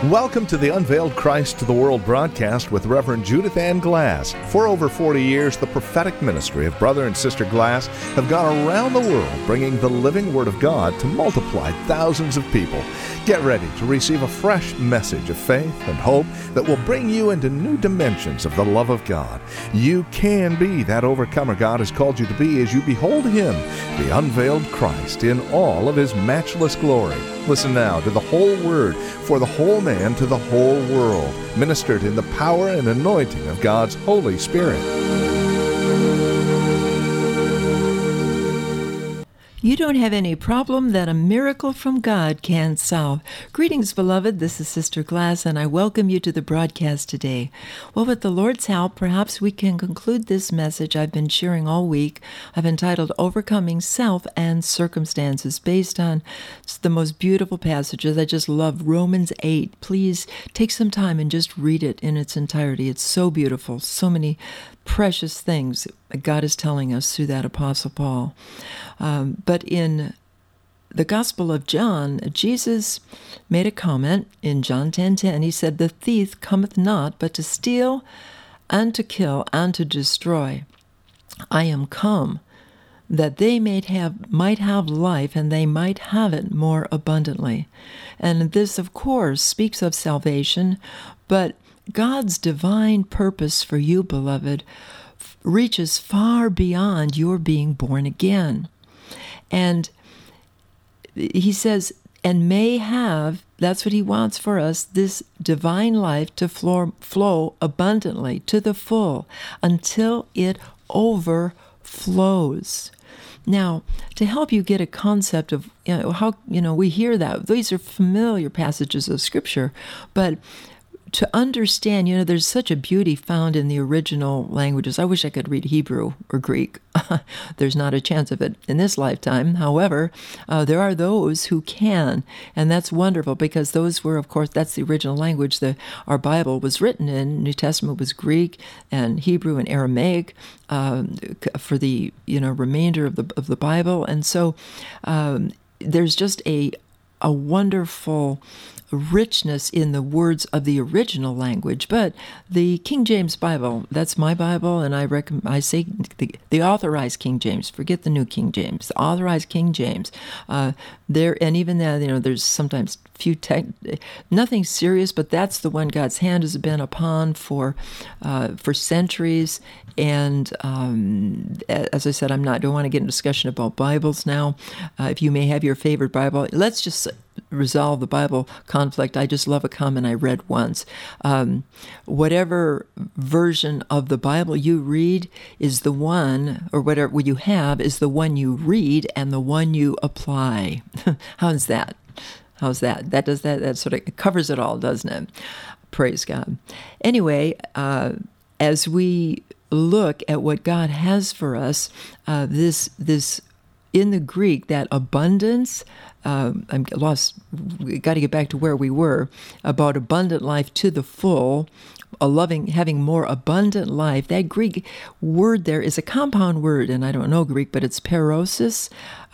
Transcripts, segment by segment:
Welcome to the Unveiled Christ to the World broadcast with Reverend Judith Ann Glass. For over 40 years, the prophetic ministry of Brother and Sister Glass have gone around the world bringing the living Word of God to multiply thousands of people. Get ready to receive a fresh message of faith and hope that will bring you into new dimensions of the love of God. You can be that overcomer God has called you to be as you behold Him, the unveiled Christ, in all of His matchless glory. Listen now to the whole Word for the whole man to the whole world, ministered in the power and anointing of God's Holy Spirit. You don't have any problem that a miracle from God can't solve. Greetings, beloved. This is Sister Glass, and I welcome you to the broadcast today. Well, with the Lord's help, perhaps we can conclude this message I've been sharing all week. I've entitled Overcoming Self and Circumstances, based on the most beautiful passages. I just love Romans 8. Please take some time and just read it in its entirety. It's so beautiful. So many precious things God is telling us through that Apostle Paul. But in the Gospel of John, Jesus made a comment in John 10:10. He said, "The thief cometh not, but to steal, and to kill, and to destroy. I am come, that they might have life, and they might have it more abundantly." And this, of course, speaks of salvation, but God's divine purpose for you, beloved, reaches far beyond your being born again. And he says, and may have, that's what he wants for us, this divine life to flow abundantly to the full until it overflows. Now, to help you get a concept of how we hear that, these are familiar passages of Scripture, but to understand, there's such a beauty found in the original languages. I wish I could read Hebrew or Greek. There's not a chance of it in this lifetime. However, there are those who can, and that's wonderful because those were, of course, that's the original language that our Bible was written in. New Testament was Greek and Hebrew and Aramaic for the remainder of the Bible, and so there's just a wonderful richness in the words of the original language. But the King James Bible, that's my Bible, and I say the authorized King James. Forget the New King James. The authorized King James. There, and even that, there's sometimes nothing serious, but that's the one God's hand has been upon for centuries. And as I said, don't want to get in a discussion about Bibles now. If you may have your favorite Bible, let's just resolve the Bible conflict. I just love a comment I read once. Whatever version of the Bible you read is the one, or whatever you have is the one you read and the one you apply. How's that? That sort of covers it all, doesn't it? Praise God. Anyway, as we look at what God has for us, this in the Greek, that abundance, I'm lost. We got to get back to where we were about abundant life to the full, having more abundant life. That Greek word there is a compound word, and I don't know Greek, but it's perosis,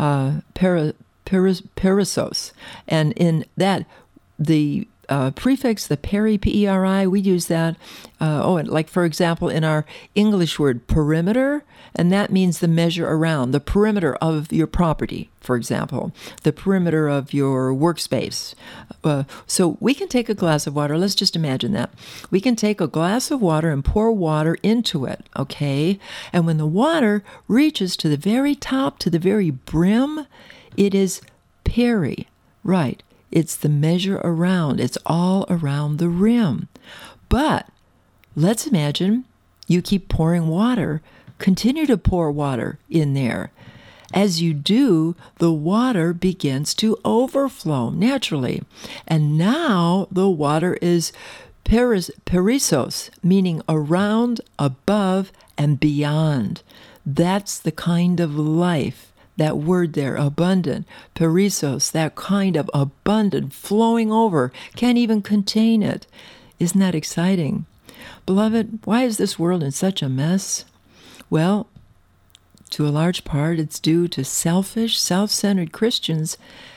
perissos, and in that the prefix, the P-E-R-I, we use that, like for example, in our English word perimeter, and that means the measure around, the perimeter of your property, for example, the perimeter of your workspace. So we can take a glass of water, let's just imagine that. We can take a glass of water and pour water into it, okay? And when the water reaches to the very top, to the very brim, it is peri, right? It's the measure around. It's all around the rim. But let's imagine you keep pouring water. Continue to pour water in there. As you do, the water begins to overflow naturally. And now the water is perissos, meaning around, above, and beyond. That's the kind of life. That word there, abundant, perissos, that kind of abundant, flowing over, can't even contain it. Isn't that exciting? Beloved, why is this world in such a mess? Well, to a large part, it's due to selfish, self-centered Christians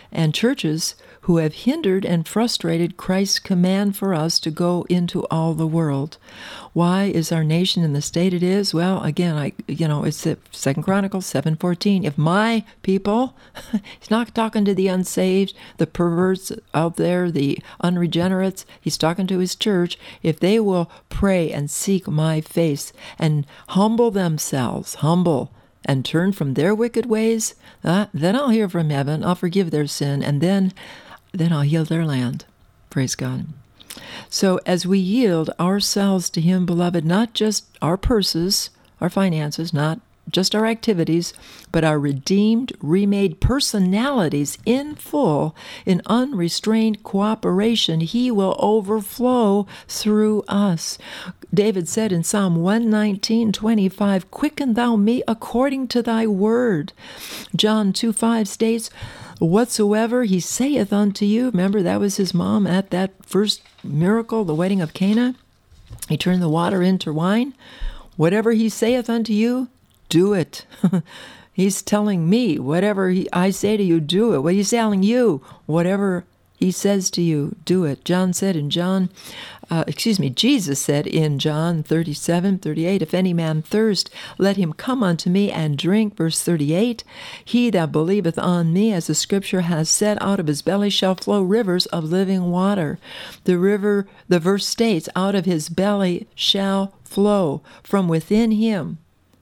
and churches who have hindered and frustrated Christ's command for us to go into all the world. Why is our nation in the state it is? Well, again, it's 2 Chronicles 7:14. If my people, he's not talking to the unsaved, the perverts out there, the unregenerates, he's talking to his church. If they will pray and seek my face and humble themselves, and turn from their wicked ways, then I'll hear from heaven, I'll forgive their sin, and then I'll heal their land. Praise God. So as we yield ourselves to Him, beloved, not just our purses, our finances, not just our activities, but our redeemed, remade personalities in full, in unrestrained cooperation, He will overflow through us. David said in Psalm 119:25, "Quicken thou me according to thy word." John 2:5 states, "Whatsoever he saith unto you," remember that was his mom at that first miracle, the wedding of Cana. He turned the water into wine. "Whatever he saith unto you, do it." He's telling me, whatever I say to you, do it. What he's telling you, whatever he says to you, do it. Jesus said in John 37:38, "If any man thirst, let him come unto me and drink." Verse 38, "He that believeth on me, as the scripture has said, out of his belly shall flow rivers of living water." The verse states, out of his belly shall flow from within him.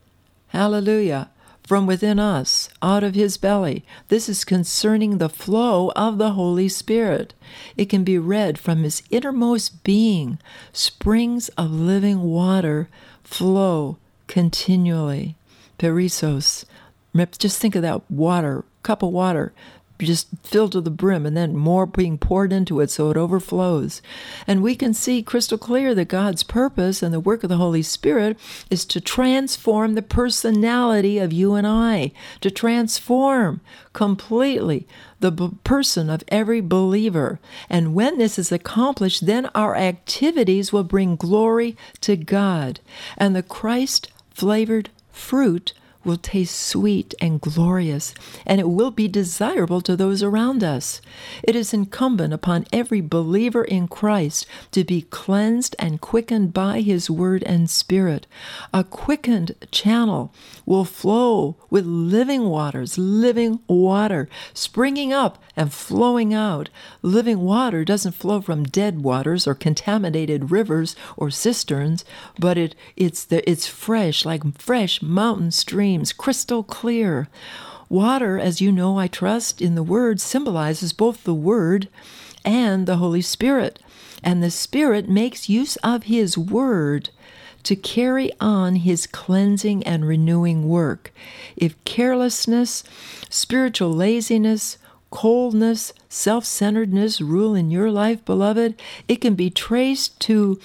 Hallelujah. From within us, out of his belly. This is concerning the flow of the Holy Spirit. It can be read from his innermost being. Springs of living water flow continually. Perissos. Just think of that water, cup of water, just filled to the brim, and then more being poured into it so it overflows. And we can see crystal clear that God's purpose and the work of the Holy Spirit is to transform the personality of you and I, to transform completely the person of every believer. And when this is accomplished, then our activities will bring glory to God, and the Christ-flavored fruit will taste sweet and glorious, and it will be desirable to those around us. It is incumbent upon every believer in Christ to be cleansed and quickened by His Word and Spirit. A quickened channel will flow with living waters, living water, springing up and flowing out. Living water doesn't flow from dead waters or contaminated rivers or cisterns, but it's fresh, like fresh mountain streams, crystal clear. Water, as you know, I trust, in the Word symbolizes both the Word and the Holy Spirit. And the Spirit makes use of His Word to carry on His cleansing and renewing work. If carelessness, spiritual laziness, coldness, self-centeredness rule in your life, beloved, it can be traced to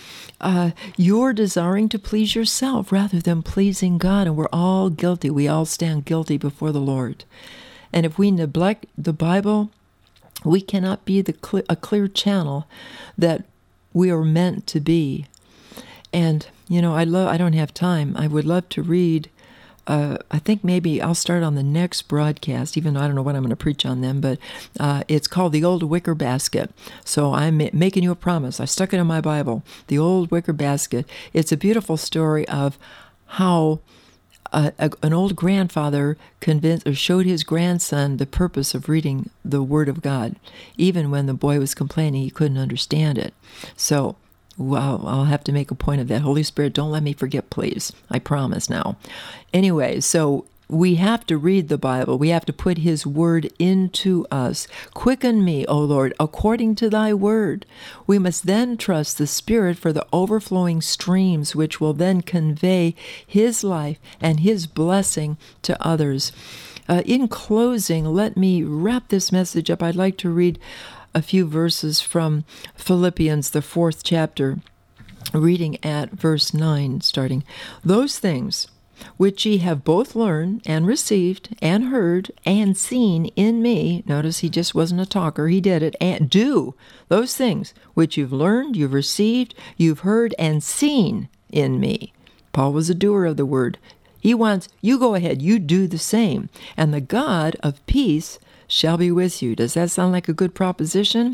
your desiring to please yourself rather than pleasing God. And we're all guilty. We all stand guilty before the Lord. And if we neglect the Bible, we cannot be a clear channel that we are meant to be. And, I don't have time. I would love to read I think maybe I'll start on the next broadcast, even though I don't know what I'm going to preach on them, but it's called The Old Wicker Basket. So I'm making you a promise. I stuck it in my Bible, The Old Wicker Basket. It's a beautiful story of how an old grandfather showed his grandson the purpose of reading the Word of God, even when the boy was complaining he couldn't understand it. So I'll have to make a point of that. Holy Spirit, don't let me forget, please. I promise now. Anyway, so we have to read the Bible. We have to put His Word into us. Quicken me, O Lord, according to Thy Word. We must then trust the Spirit for the overflowing streams, which will then convey His life and His blessing to others. In closing, let me wrap this message up. I'd like to read a few verses from Philippians, the 4th chapter, reading at verse 9, starting. "Those things which ye have both learned and received and heard and seen in me," notice he just wasn't a talker, he did it, "and do those things which you've learned, you've received, you've heard and seen in me." Paul was a doer of the word. He wants, you go ahead, you do the same. "And the God of peace shall be with you. Does that sound like a good proposition?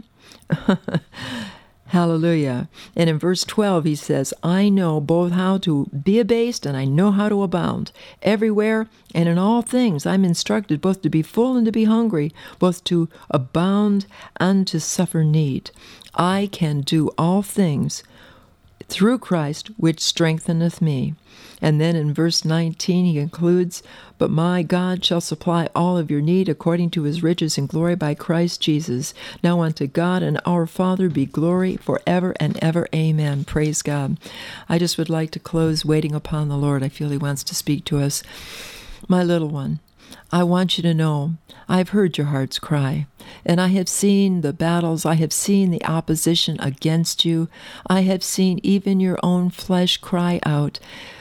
Hallelujah. And in verse 12, he says, I know both how to be abased and I know how to abound. Everywhere and in all things I'm instructed both to be full and to be hungry, both to abound and to suffer need. I can do all things through Christ, which strengtheneth me. And then in verse 19 he concludes, but my God shall supply all of your need according to his riches and glory by Christ Jesus. Now unto God and our Father be glory forever and ever. Amen. Praise God. I just would like to close waiting upon the Lord. I feel he wants to speak to us. My little one, I want you to know I've heard your heart's cry, and I have seen the battles. I have seen the opposition against you. I have seen even your own flesh cry out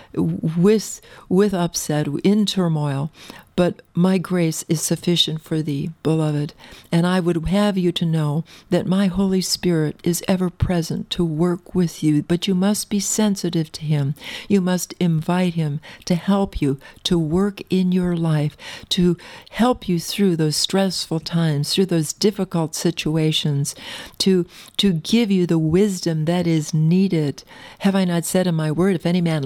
with upset, in turmoil. But my grace is sufficient for thee, beloved, and I would have you to know that my Holy Spirit is ever present to work with you, but you must be sensitive to him. You must invite him to help you, to work in your life, to help you through those stressful times, through those difficult situations, to give you the wisdom that is needed. Have I not said in my word, if any man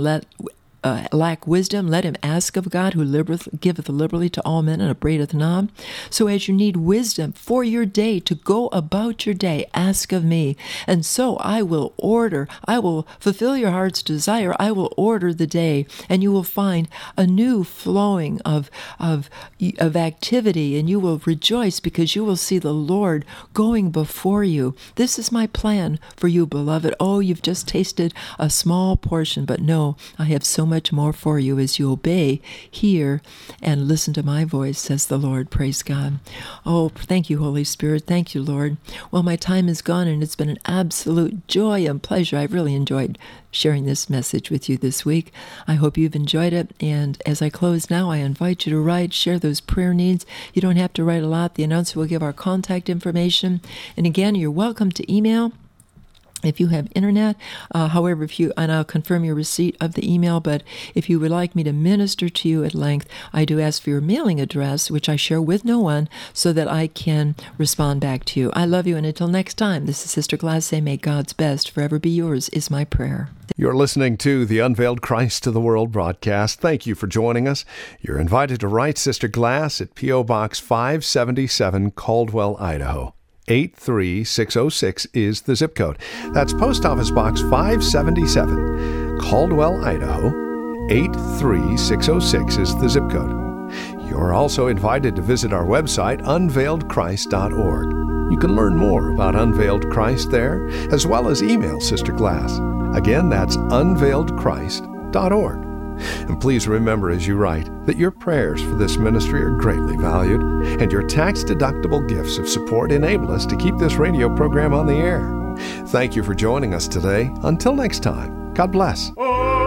lack wisdom, let him ask of God, who giveth liberally to all men and upbraideth not. So as you need wisdom for your day, to go about your day, ask of me. And so I will fulfill your heart's desire. I will order the day, and you will find a new flowing of activity, and you will rejoice because you will see the Lord going before you. This is my plan for you, beloved. Oh, you've just tasted a small portion, but no, I have so much more for you as you obey, hear, and listen to my voice, says the Lord. Praise God. Oh, thank you, Holy Spirit. Thank you, Lord. Well, my time is gone, and it's been an absolute joy and pleasure. I've really enjoyed sharing this message with you this week. I hope you've enjoyed it. And as I close now, I invite you to write, share those prayer needs. You don't have to write a lot. The announcer will give our contact information. And again, you're welcome to email if you have internet. However, and I'll confirm your receipt of the email, but if you would like me to minister to you at length, I do ask for your mailing address, which I share with no one, so that I can respond back to you. I love you, and until next time, this is Sister Glass saying, may God's best forever be yours, is my prayer. You're listening to the Unveiled Christ to the World broadcast. Thank you for joining us. You're invited to write Sister Glass at P.O. Box 577, Caldwell, Idaho. 83606 is the zip code. That's Post Office Box 577, Caldwell, Idaho. 83606 is the zip code. You're also invited to visit our website, unveiledchrist.org. You can learn more about Unveiled Christ there, as well as email Sister Glass. Again, that's unveiledchrist.org. And please remember as you write that your prayers for this ministry are greatly valued, and your tax-deductible gifts of support enable us to keep this radio program on the air. Thank you for joining us today. Until next time, God bless.